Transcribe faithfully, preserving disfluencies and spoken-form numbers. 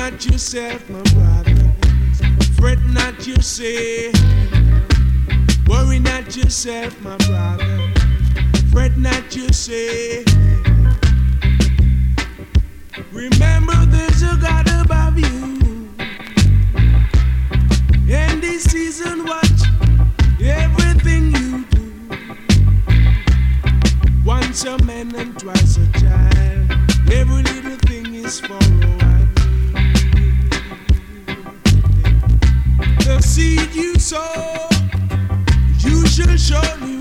not yourself, my brother. Fret not you say. Worry not yourself, my brother. Fret not you say. Remember there's a God above you. And this season watch everything you do. Once a man and twice a child. Every little thing is for a while. The seed you sow, you shall surely